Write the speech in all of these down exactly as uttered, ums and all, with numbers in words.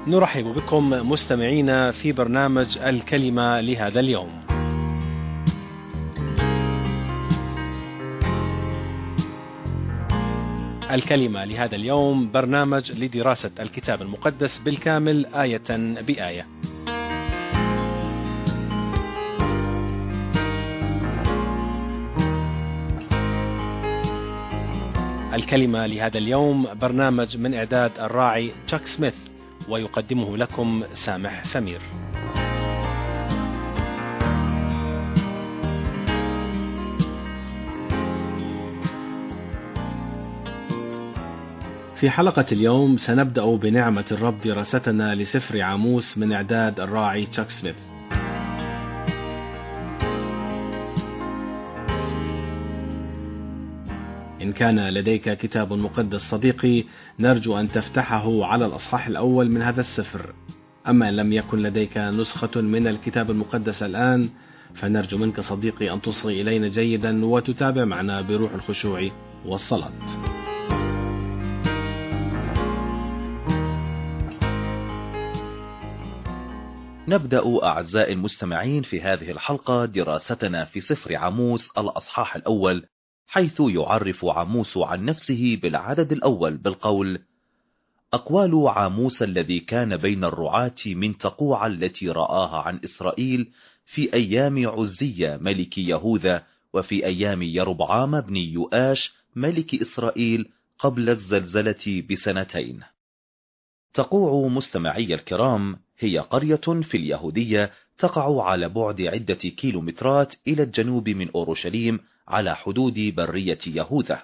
نرحب بكم مستمعينا في برنامج الكلمة لهذا اليوم. الكلمة لهذا اليوم برنامج لدراسة الكتاب المقدس بالكامل آية بآية. الكلمة لهذا اليوم برنامج من إعداد الراعي تشاك سميث، ويقدمه لكم سامح سمير. في حلقة اليوم سنبدأ بنعمة الرب دراستنا لسفر عاموس من إعداد الراعي تشاك سميث. إن كان لديك كتاب مقدس صديقي، نرجو أن تفتحه على الأصحاح الأول من هذا السفر. أما إن لم يكن لديك نسخة من الكتاب المقدس الآن، فنرجو منك صديقي أن تصغي إلينا جيدا وتتابع معنا بروح الخشوع والصلاة. نبدأ أعزائي المستمعين في هذه الحلقة دراستنا في سفر عاموس الأصحاح الأول، حيث يعرف عاموس عن نفسه بالعدد الأول بالقول: أقوال عاموس الذي كان بين الرعاة من تقوع التي رآها عن إسرائيل في أيام عزية ملك يهوذا، وفي أيام يربعام بن يؤاش ملك إسرائيل قبل الزلزلة بسنتين. تقوع مستمعي الكرام هي قرية في اليهودية تقع على بعد عدة كيلومترات إلى الجنوب من أورشليم على حدود برية يهوذا.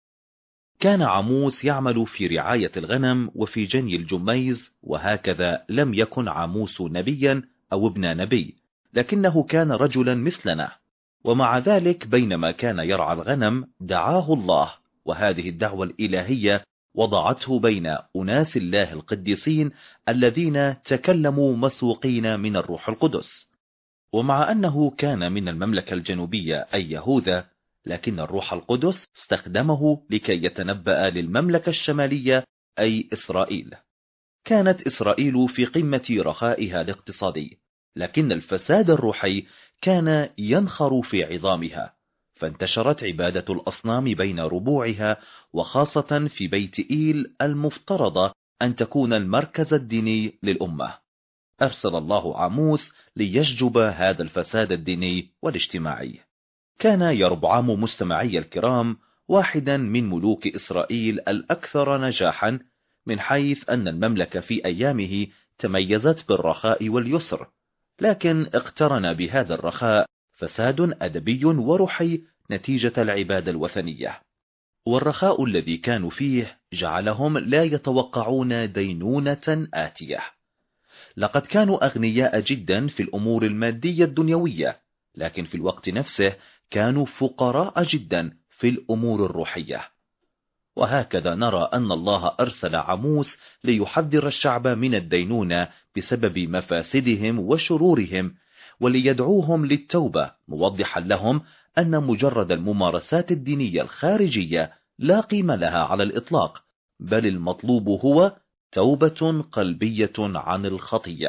كان عاموس يعمل في رعاية الغنم وفي جني الجميز، وهكذا لم يكن عاموس نبيا أو ابن نبي، لكنه كان رجلا مثلنا. ومع ذلك بينما كان يرعى الغنم دعاه الله، وهذه الدعوة الإلهية وضعته بين أناس الله القديسين الذين تكلموا مسوقين من الروح القدس. ومع أنه كان من المملكة الجنوبية أي يهوذا، لكن الروح القدس استخدمه لكي يتنبأ للمملكة الشمالية أي إسرائيل. كانت إسرائيل في قمة رخائها الاقتصادي، لكن الفساد الروحي كان ينخر في عظامها، فانتشرت عبادة الأصنام بين ربوعها، وخاصة في بيت إيل المفترض أن تكون المركز الديني للأمة. أرسل الله عاموس ليشجب هذا الفساد الديني والاجتماعي. كان يربعام مستمعي الكرام واحدا من ملوك إسرائيل الأكثر نجاحا، من حيث أن المملكة في أيامه تميزت بالرخاء واليسر، لكن اقترن بهذا الرخاء فساد أدبي وروحي نتيجة العبادة الوثنية. والرخاء الذي كانوا فيه جعلهم لا يتوقعون دينونة آتية. لقد كانوا أغنياء جدا في الأمور المادية الدنيوية، لكن في الوقت نفسه كانوا فقراء جدا في الأمور الروحية. وهكذا نرى أن الله أرسل عاموس ليحذر الشعب من الدينونة بسبب مفاسدهم وشرورهم، وليدعوهم للتوبة، موضحا لهم أن مجرد الممارسات الدينية الخارجية لا قيمة لها على الإطلاق، بل المطلوب هو توبة قلبية عن الخطية.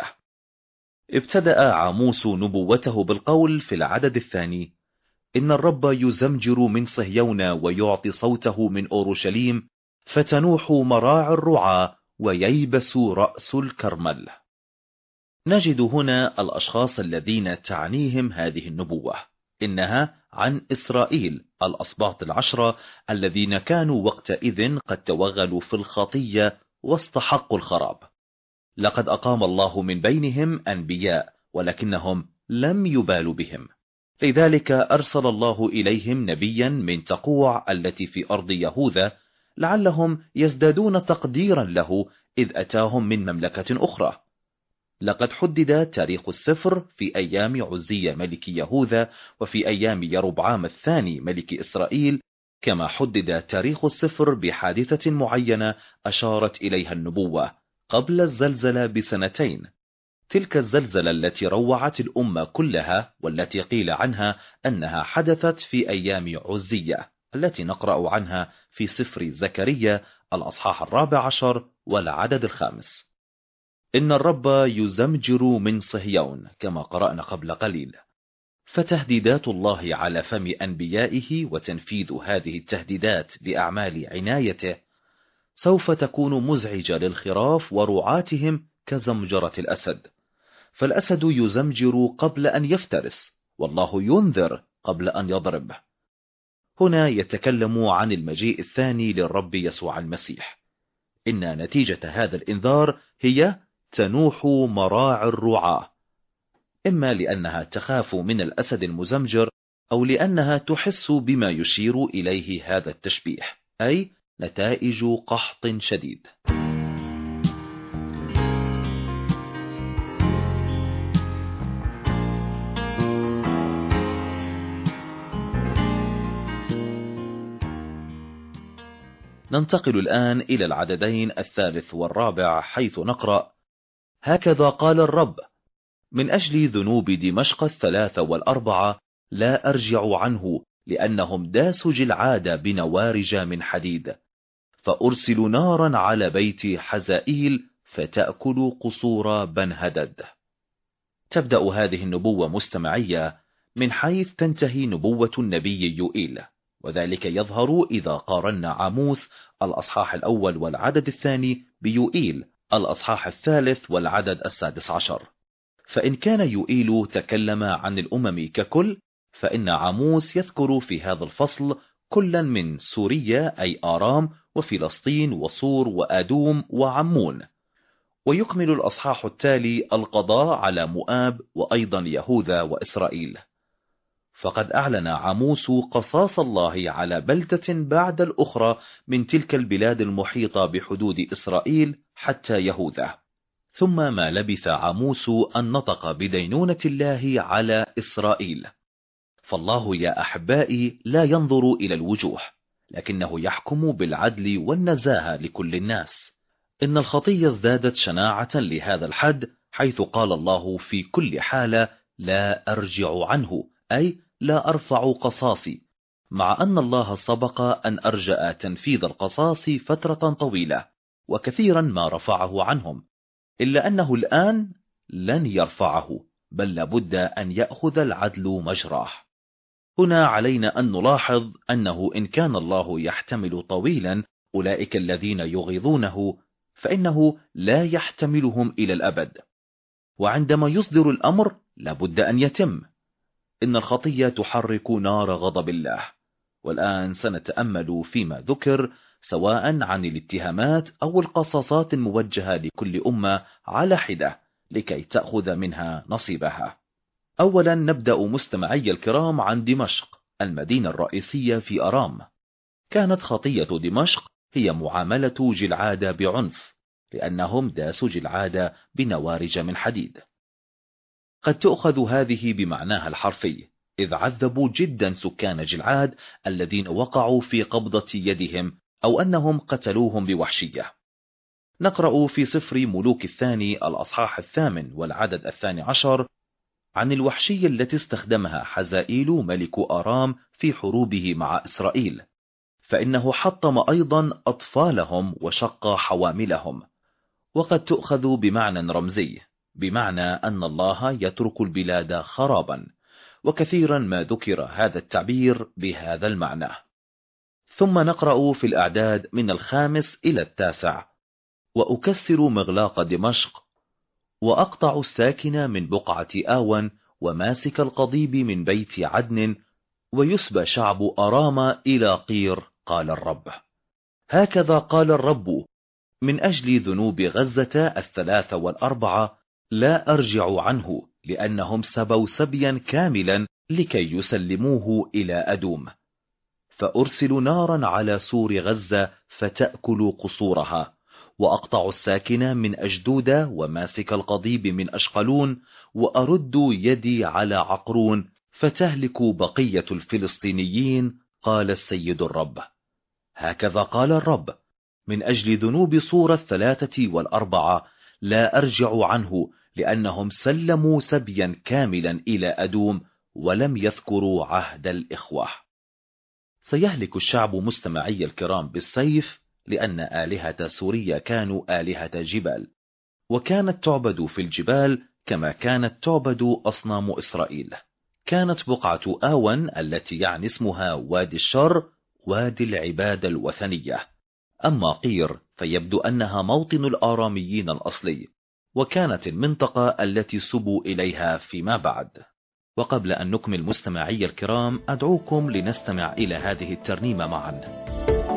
ابتدأ عاموس نبوته بالقول في العدد الثاني: إن الرب يزمجر من صهيون ويعطي صوته من أورشليم، فتنوح مراع الرعى وييبس رأس الكرمل. نجد هنا الأشخاص الذين تعنيهم هذه النبوة، إنها عن إسرائيل الأسباط العشرة الذين كانوا وقتئذ قد توغلوا في الخطية واستحقوا الخراب. لقد أقام الله من بينهم أنبياء، ولكنهم لم يبالوا بهم، لذلك أرسل الله إليهم نبيا من تقوع التي في أرض يهوذا، لعلهم يزدادون تقديرا له إذ أتاهم من مملكة أخرى. لقد حدد تاريخ السفر في أيام عزية ملك يهوذا، وفي أيام يربعام الثاني ملك إسرائيل، كما حدد تاريخ السفر بحادثة معينة أشارت إليها النبوة قبل الزلزلة بسنتين. تلك الزلزلة التي روعت الأمة كلها، والتي قيل عنها أنها حدثت في أيام عزية، التي نقرأ عنها في سفر زكريا الأصحاح الرابع عشر والعدد الخامس. إن الرب يزمجر من صهيون كما قرأنا قبل قليل. فتهديدات الله على فم أنبيائه وتنفيذ هذه التهديدات بأعمال عنايته سوف تكون مزعجة للخراف ورعاتهم كزمجرة الأسد، فالأسد يزمجر قبل أن يفترس، والله ينذر قبل أن يضرب. هنا يتكلم عن المجيء الثاني للرب يسوع المسيح. إن نتيجة هذا الإنذار هي تنوح مراعي الرعاة، إما لأنها تخاف من الأسد المزمجر أو لأنها تحس بما يشير إليه هذا التشبيه، أي نتائج قحط شديد. ننتقل الآن إلى العددين الثالث والرابع، حيث نقرأ: هكذا قال الرب: من أجل ذنوب دمشق الثلاثة والأربعة لا أرجع عنه، لأنهم داسوا جلعاد بنوارج من حديد، فأرسل نارا على بيت حزائيل فتأكل قصور بنهدد. تبدأ هذه النبوة مستمعية من حيث تنتهي نبوة النبي يوئيل، وذلك يظهر إذا قارنا عاموس الأصحاح الأول والعدد الثاني بيوئيل الأصحاح الثالث والعدد السادس عشر. فإن كان يوئيل تكلم عن الأمم ككل، فإن عاموس يذكر في هذا الفصل كلا من سوريا أي آرام وفلسطين وصور وآدوم وعمون. ويكمل الأصحاح التالي القضاء على مؤاب وأيضا يهوذا وإسرائيل. فقد أعلن عاموس قصاص الله على بلدة بعد الأخرى من تلك البلاد المحيطة بحدود إسرائيل حتى يهوذا. ثم ما لبث عاموس أن نطق بدينونة الله على إسرائيل. فالله يا أحبائي لا ينظر إلى الوجوه، لكنه يحكم بالعدل والنزاهة لكل الناس. إن الخطية ازدادت شناعة لهذا الحد، حيث قال الله في كل حالة لا أرجع عنه، أي لا أرفع قصاصي، مع أن الله سبق أن أرجأ تنفيذ القصاص فترة طويلة وكثيرا ما رفعه عنهم، إلا أنه الآن لن يرفعه، بل لابد أن يأخذ العدل مجراه. هنا علينا أن نلاحظ أنه إن كان الله يحتمل طويلا أولئك الذين يغيظونه، فإنه لا يحتملهم إلى الأبد، وعندما يصدر الأمر لابد أن يتم. إن الخطية تحرك نار غضب الله، والآن سنتأمل فيما ذكر سواء عن الاتهامات أو القصاصات الموجهة لكل أمة على حدة لكي تأخذ منها نصيبها. أولا نبدأ مستمعي الكرام عن دمشق المدينة الرئيسية في أرام. كانت خطية دمشق هي معاملة جلعاد بعنف، لأنهم داسوا جلعاد بنوارج من حديد. قد تؤخذ هذه بمعناها الحرفي، إذ عذبوا جدا سكان جلعاد الذين وقعوا في قبضة يدهم، أو أنهم قتلوهم بوحشية. نقرأ في سفر ملوك الثاني الأصحاح الثامن والعدد الثاني عشر عن الوحشية التي استخدمها حزائيل ملك آرام في حروبه مع إسرائيل، فإنه حطم أيضا أطفالهم وشق حواملهم. وقد تؤخذ بمعنى رمزي، بمعنى أن الله يترك البلاد خرابا، وكثيرا ما ذكر هذا التعبير بهذا المعنى. ثم نقرأ في الأعداد من الخامس إلى التاسع: وأكسر مغلاق دمشق، وأقطع الساكن من بقعة آون، وماسك القضيب من بيت عدن، ويسبى شعب أرام إلى قير، قال الرب. هكذا قال الرب: من أجل ذنوب غزة الثلاثة والأربعة لا أرجع عنه، لأنهم سبوا سبيا كاملا لكي يسلموه إلى أدوم. فأرسل نارا على سور غزة فتأكل قصورها، وأقطع الساكن من أجدودة، وماسك القضيب من أشقلون، وأرد يدي على عقرون فتهلك بقية الفلسطينيين، قال السيد الرب. هكذا قال الرب: من أجل ذنوب صور الثلاثة والأربعة لا أرجع عنه، لأنهم سلموا سبيا كاملا إلى أدوم ولم يذكروا عهد الإخوة. سيهلك الشعب مستمعي الكرام بالسيف، لأن آلهة سوريا كانوا آلهة جبال، وكانت تعبد في الجبال كما كانت تعبد أصنام إسرائيل. كانت بقعة آون التي يعني اسمها وادي الشر وادي العبادة الوثنية. أما قير فيبدو أنها موطن الآراميين الأصلي، وكانت المنطقة التي سبوا إليها فيما بعد. وقبل أن نكمل مستمعي الكرام، أدعوكم لنستمع إلى هذه الترنيمة معا.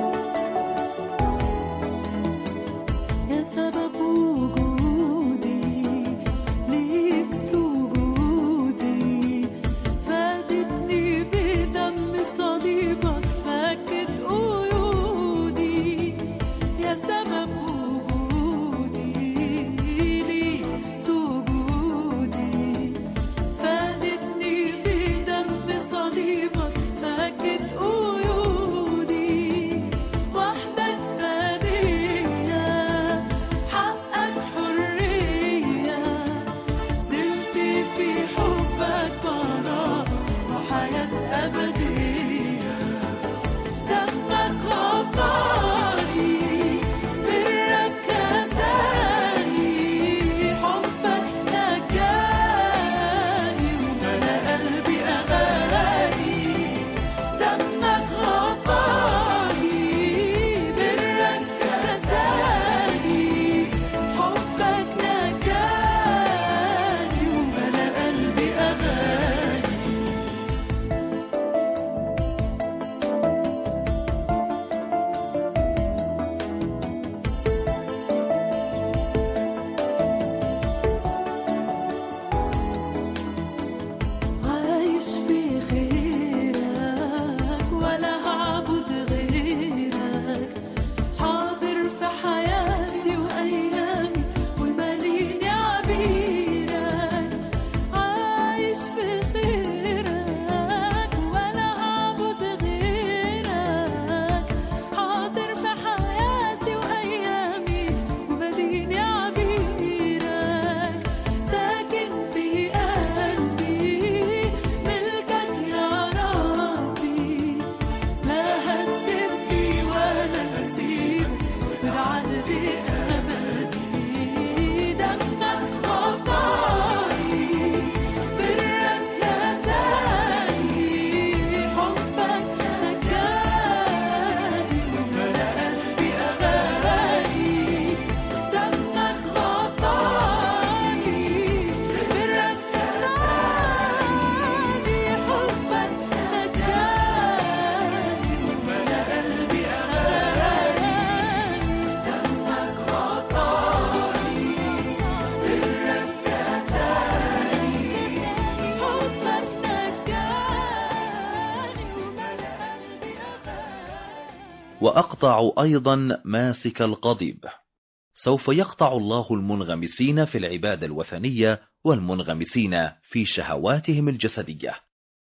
وأقطع أيضا ماسك القضيب. سوف يقطع الله المنغمسين في العبادة الوثنية والمنغمسين في شهواتهم الجسدية.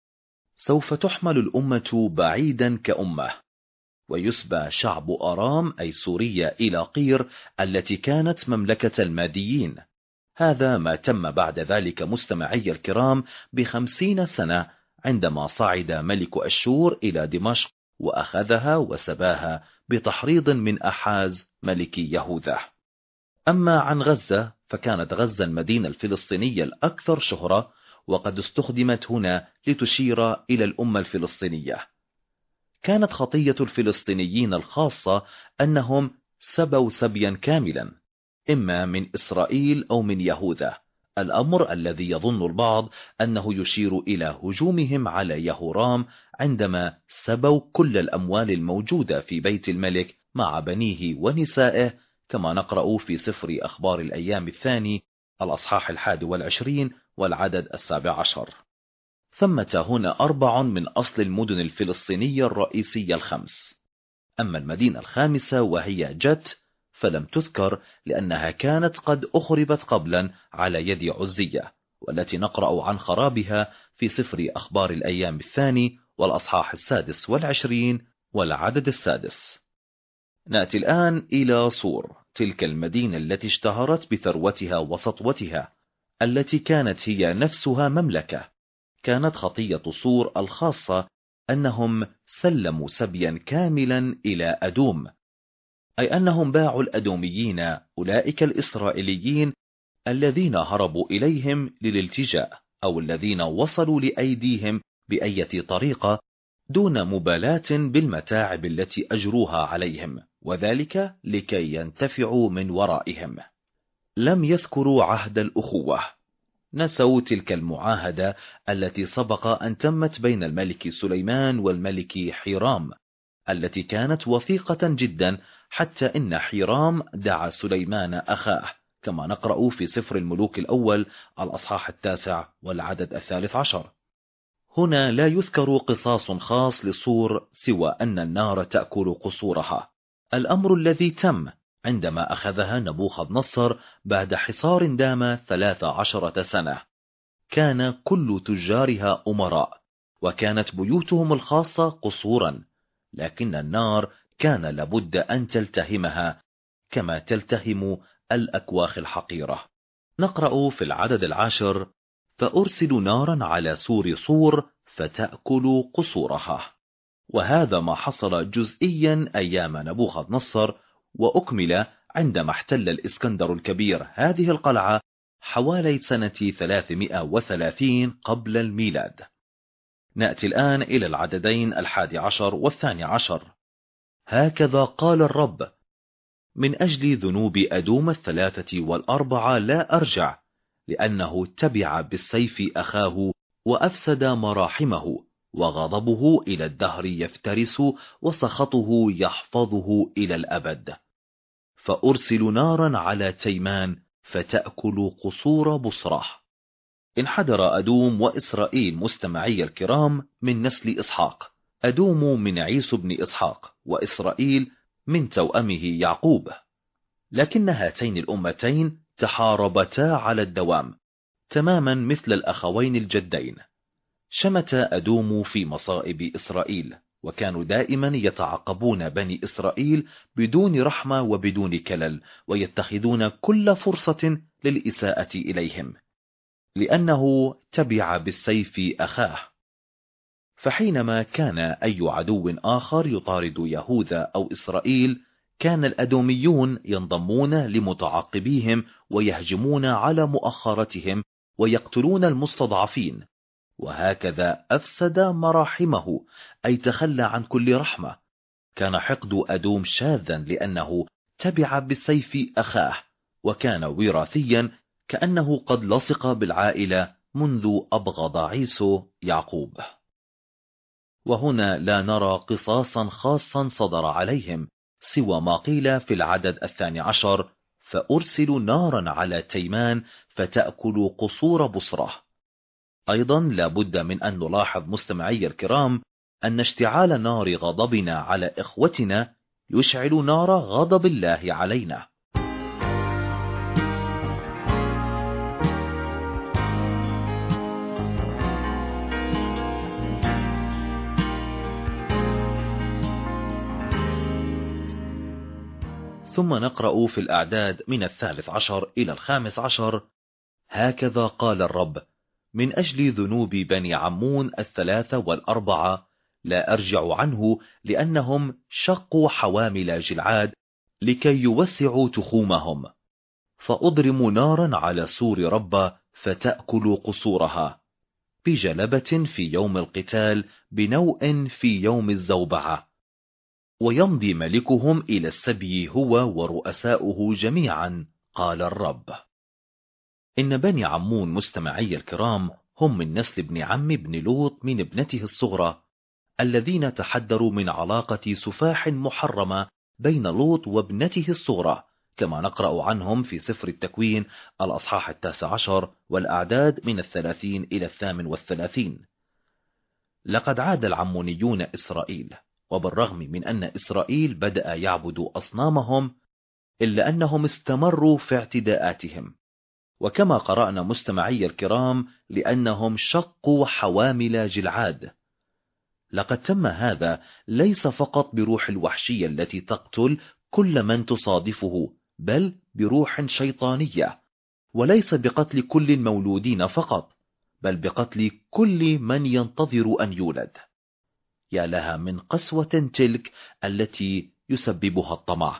سوف تحمل الأمة بعيدا كأمة، ويسبى شعب أرام أي سوريا إلى قير التي كانت مملكة الماديين. هذا ما تم بعد ذلك مستمعي الكرام بخمسين سنة، عندما صعد ملك أشور إلى دمشق وأخذها وسباها بتحريض من أحاز ملك يهوذا. أما عن غزة فكانت غزة المدينة الفلسطينية الأكثر شهرة، وقد استخدمت هنا لتشير إلى الأمة الفلسطينية. كانت خطية الفلسطينيين الخاصة أنهم سبوا سبيا كاملا، إما من إسرائيل أو من يهوذا، الأمر الذي يظن البعض أنه يشير إلى هجومهم على يهورام عندما سبوا كل الأموال الموجودة في بيت الملك مع بنيه ونسائه، كما نقرأ في سفر أخبار الأيام الثاني الأصحاح الحادي والعشرين والعدد السابع عشر. ثمة هنا أربع من أصل المدن الفلسطينية الرئيسية الخمس. أما المدينة الخامسة وهي جت فلم تذكر لأنها كانت قد أخربت قبلا على يد عزية، والتي نقرأ عن خرابها في سفر أخبار الأيام الثاني والأصحاح السادس والعشرين والعدد السادس. نأتي الآن إلى صور، تلك المدينة التي اشتهرت بثروتها وسطوتها، التي كانت هي نفسها مملكة. كانت خطية صور الخاصة أنهم سلموا سبيا كاملا إلى أدوم. أي أنهم باعوا الأدوميين أولئك الإسرائيليين الذين هربوا إليهم للالتجاء أو الذين وصلوا لأيديهم بأية طريقة دون مبالاة بالمتاعب التي أجروها عليهم، وذلك لكي ينتفعوا من ورائهم. لم يذكروا عهد الأخوة، نسوا تلك المعاهدة التي سبق أن تمت بين الملك سليمان والملك حيرام، التي كانت وثيقة جدا، حتى إن حيرام دعا سليمان أخاه، كما نقرأ في سفر الملوك الأول الأصحاح التاسع والعدد الثالث عشر. هنا لا يذكر قصاص خاص لصور سوى أن النار تأكل قصورها، الأمر الذي تم عندما أخذها نبوخذ نصر بعد حصار دام ثلاث عشرة سنة. كان كل تجارها أمراء، وكانت بيوتهم الخاصة قصورا، لكن النار كان لابد أن تلتهمها كما تلتهم الأكواخ الحقيرة. نقرأ في العدد العاشر: فأرسل نارا على سور صور فتأكل قصورها. وهذا ما حصل جزئيا أيام نبوخذ نصر، وأكمل عندما احتل الإسكندر الكبير هذه القلعة حوالي سنة ثلاثمائة وثلاثين قبل الميلاد. نأتي الآن إلى العددين الحادي عشر والثاني عشر. هكذا قال الرب: من أجل ذنوب أدوم الثلاثة والأربعة لا أرجع، لأنه تبع بالسيف أخاه وأفسد مراحمه، وغضبه إلى الدهر يفترس، وسخطه يحفظه إلى الأبد. فأرسل نارا على تيمان فتأكل قصور بصرة. انحدر أدوم وإسرائيل مستمعي الكرام من نسل إسحاق. أدوم من عيسو بن إسحاق، وإسرائيل من توأمه يعقوب، لكن هاتين الأمتين تحاربتا على الدوام تماما مثل الأخوين الجدين. شمت أدوم في مصائب إسرائيل، وكانوا دائما يتعاقبون بني إسرائيل بدون رحمة وبدون كلل، ويتخذون كل فرصة للإساءة إليهم، لأنه تبع بالسيف أخاه. فحينما كان أي عدو آخر يطارد يهوذا أو إسرائيل، كان الأدوميون ينضمون لمتعاقبيهم ويهجمون على مؤخرتهم ويقتلون المستضعفين، وهكذا أفسد مراحمه، أي تخلى عن كل رحمة. كان حقد أدوم شاذا لأنه تبع بالسيف أخاه، وكان وراثيا، كأنه قد لصق بالعائلة منذ أبغض عيسو يعقوب. وهنا لا نرى قصاصا خاصا صدر عليهم سوى ما قيل في العدد الثاني عشر: فأرسل نارا على تيمان فتأكل قصور بصرة. أيضا لا بد من أن نلاحظ مستمعي الكرام أن اشتعال نار غضبنا على إخوتنا يشعل نار غضب الله علينا. ثم نقرأ في الأعداد من الثالث عشر إلى الخامس عشر: هكذا قال الرب: من أجل ذنوب بني عمون الثلاثة والأربعة لا أرجع عنه، لأنهم شقوا حوامل جلعاد لكي يوسعوا تخومهم. فأضرم نارا على سور رب فتأكل قصورها، بجلبة في يوم القتال، بنوء في يوم الزوبعة. ويمضي ملكهم إلى السبي هو ورؤساؤه جميعا، قال الرب. إن بني عمون مستمعي الكرام هم من نسل ابن عم ابن لوط من ابنته الصغرى، الذين تحدروا من علاقة سفاح محرمة بين لوط وابنته الصغرى، كما نقرأ عنهم في سفر التكوين الأصحاح التاسع عشر والأعداد من الثلاثين إلى الثامن والثلاثين. لقد عاد العمونيون إسرائيل، وبالرغم من أن إسرائيل بدأ يعبد أصنامهم، إلا أنهم استمروا في اعتداءاتهم. وكما قرأنا مستمعي الكرام، لأنهم شقوا حوامل جلعاد. لقد تم هذا ليس فقط بروح الوحشية التي تقتل كل من تصادفه، بل بروح شيطانية، وليس بقتل كل المولودين فقط، بل بقتل كل من ينتظر أن يولد. يا لها من قسوة تلك التي يسببها الطمع،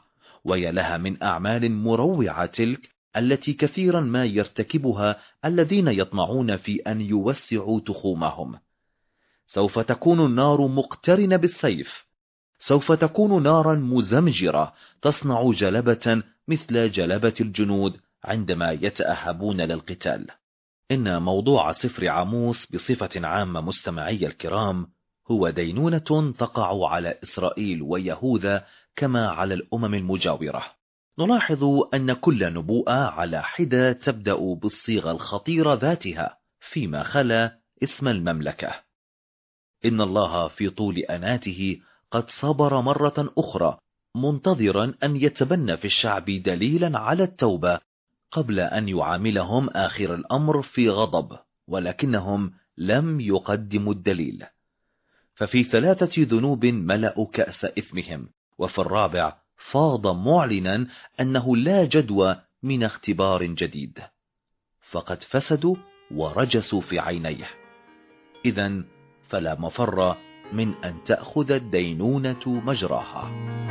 ويا لها من أعمال مروعة تلك التي كثيرا ما يرتكبها الذين يطمعون في أن يوسعوا تخومهم. سوف تكون النار مقترنة بالسيف، سوف تكون نارا مزمجرة تصنع جلبة مثل جلبة الجنود عندما يتأهبون للقتال. إن موضوع سفر عاموس بصفة عامة مستمعي الكرام هو دينونة تقع على إسرائيل ويهوذا كما على الأمم المجاورة. نلاحظ أن كل نبوءة على حدة تبدأ بالصيغة الخطيرة ذاتها فيما خلا اسم المملكة. إن الله في طول أناته قد صبر مرة أخرى منتظرا أن يتبنى في الشعب دليلا على التوبة قبل أن يعاملهم آخر الأمر في غضب، ولكنهم لم يقدموا الدليل. ففي ثلاثة ذنوب ملأوا كأس إثمهم، وفي الرابع فاض معلنا أنه لا جدوى من اختبار جديد، فقد فسدوا ورجسوا في عينيه. إذن فلا مفر من أن تأخذ الدينونة مجراها.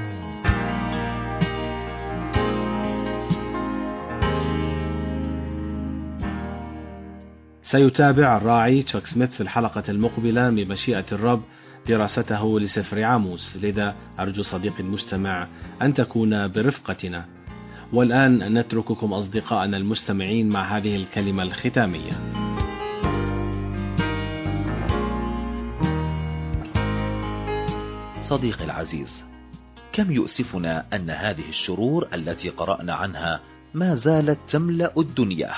سيتابع الراعي تشاك سميث في الحلقة المقبلة بمشيئة الرب دراسته لسفر عاموس، لذا أرجو صديقي المستمع أن تكون برفقتنا. والآن نترككم أصدقائنا المستمعين مع هذه الكلمة الختامية. صديقي العزيز، كم يؤسفنا أن هذه الشرور التي قرأنا عنها ما زالت تملأ الدنيا،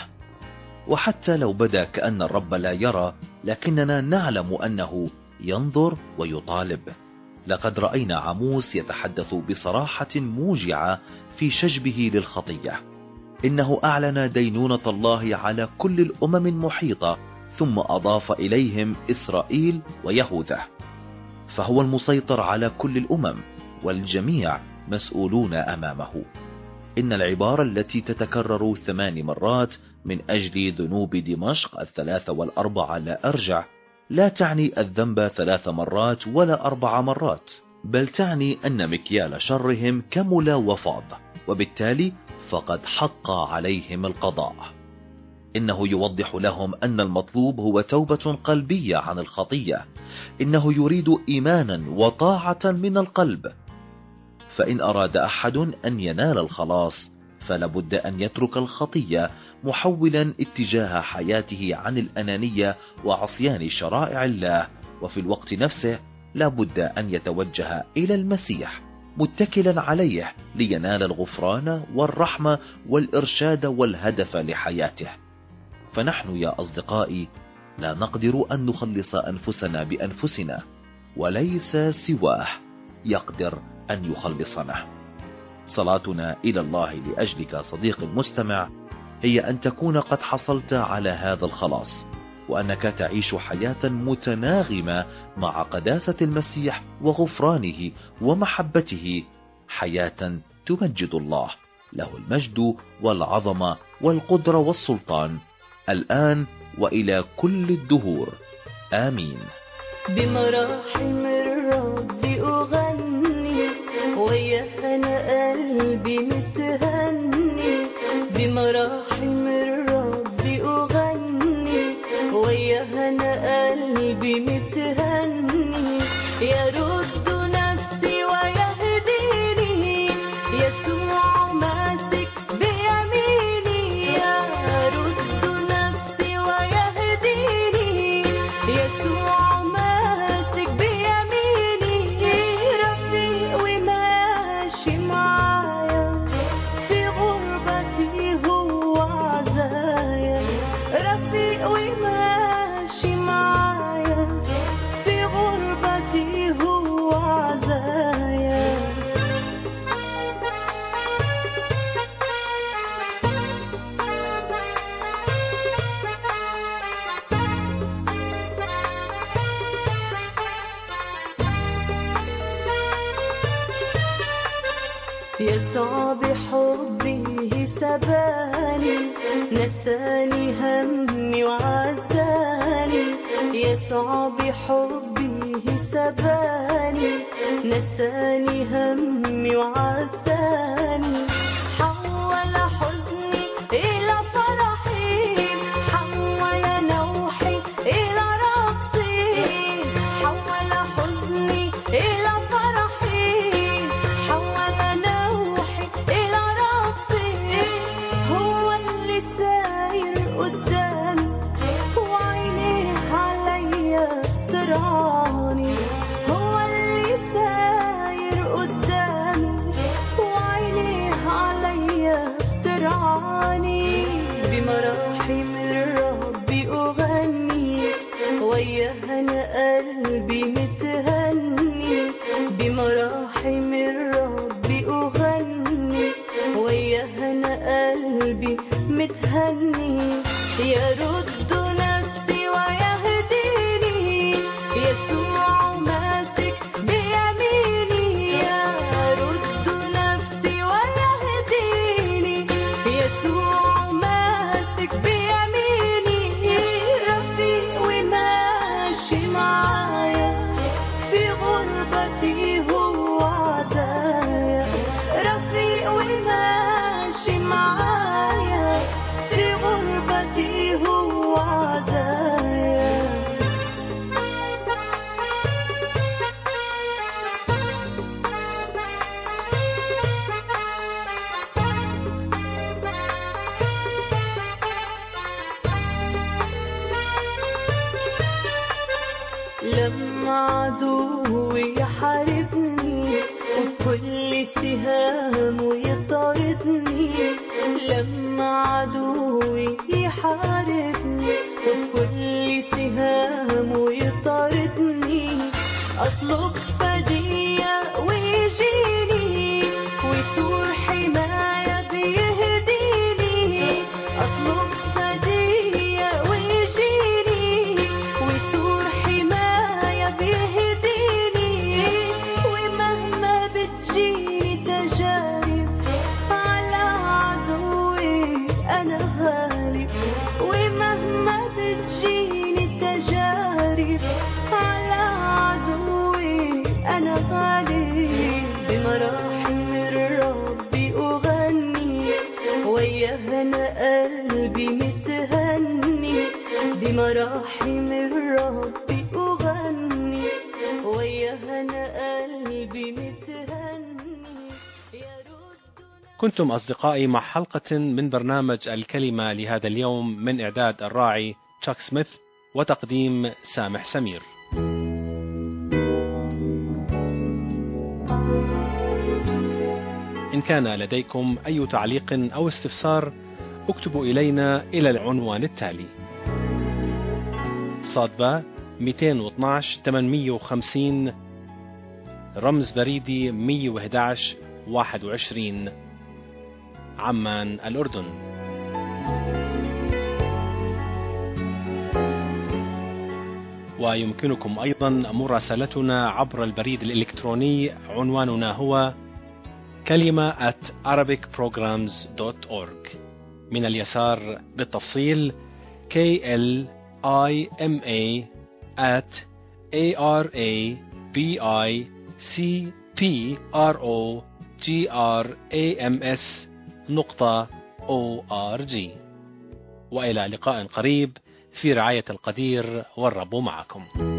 وحتى لو بدا كأن الرب لا يرى، لكننا نعلم أنه ينظر ويطالب. لقد رأينا عاموس يتحدث بصراحة موجعة في شجبه للخطية. إنه أعلن دينونة الله على كل الأمم المحيطة، ثم أضاف إليهم إسرائيل ويهوذا، فهو المسيطر على كل الأمم والجميع مسؤولون أمامه. إن العبارة التي تتكرر ثمان مرات من أجل ذنوب دمشق الثلاثة والأربعة لا أرجع لا تعني الذنب ثلاث مرات ولا أربع مرات، بل تعني أن مكيال شرهم كمل وفاض، وبالتالي فقد حق عليهم القضاء. إنه يوضح لهم أن المطلوب هو توبة قلبية عن الخطية. إنه يريد إيمانا وطاعة من القلب. فإن أراد أحد أن ينال الخلاص فلابد أن يترك الخطية، محولا اتجاه حياته عن الأنانية وعصيان شرائع الله، وفي الوقت نفسه لابد أن يتوجه إلى المسيح متكلا عليه لينال الغفران والرحمة والإرشاد والهدف لحياته. فنحن يا أصدقائي لا نقدر أن نخلص أنفسنا بأنفسنا، وليس سواه يقدر أن يخلصنا. صلاتنا إلى الله لأجلك صديق المستمع هي أن تكون قد حصلت على هذا الخلاص، وأنك تعيش حياة متناغمة مع قداسة المسيح وغفرانه ومحبته، حياة تمجد الله، له المجد والعظمة والقدرة والسلطان الآن وإلى كل الدهور، آمين. بمراحم الرب أغني ويا أنا قلبي متهني، بمراحم الرب أغني ويا أنا قلبي متهني، يرد نفسي ويهديني يسوع ماسك بيميني، يرد نفسي ويهديني يسوع ماسك بيميني، رفيق وماشي معايا في غربتي هو عزايا، رفيق وماشي معايا في غربتي هو عزايا. يسوع بحبه سباني، نساني همي وعزاني، يسوع بحبه سباني، نساني همي وعزاني، وياها أنا قلبي متهني بمراحم الرب أغني وياها أنا قلبي متهني يرد نفسي ويهديني يسوع ماسك بيميني يرد نفسي ويهديني يسوع ماسك بيميني رفيق وماشي معايا في غربتي هو عزايا رفيق وماشي معايا في غربتي هو عزايا لما عدوي يحاربني وكل سهامه يطاردني لما عدوي يحاربني وكل سهامه يطاردني أطلب فدية ويجيني وسور حماية بيهديني أطلب فدية ويجيني وسور حماية بيهديني ومهما بتجيني تجارب على عدوي أنا غالب ومهما بتجيني تجارب على عدوي أنا غالب بمراحم الرب أغني وياها أنا قلبي متهني بمراحم الرب أغني وياها أنا قلبي متهني كنتم أصدقائي مع حلقة من برنامج الكلمة لهذا اليوم من إعداد الراعي تشاك سميث وتقديم سامح سمير. إن كان لديكم أي تعليق أو استفسار اكتبوا إلينا إلى العنوان التالي: صادبة مئتين واثناشر ثمانمئة وخمسين رمز بريدي مئة وأحد عشر واحد وعشرين عمان الأردن. ويمكنكم أيضا مراسلتنا عبر البريد الإلكتروني عنواننا هو كلمة at arabic programs dot org. من اليسار بالتفصيل K L I M A at A R A B I C P R O G R A M S نقطة O R G. وإلى لقاء قريب في رعاية القدير والرب معكم.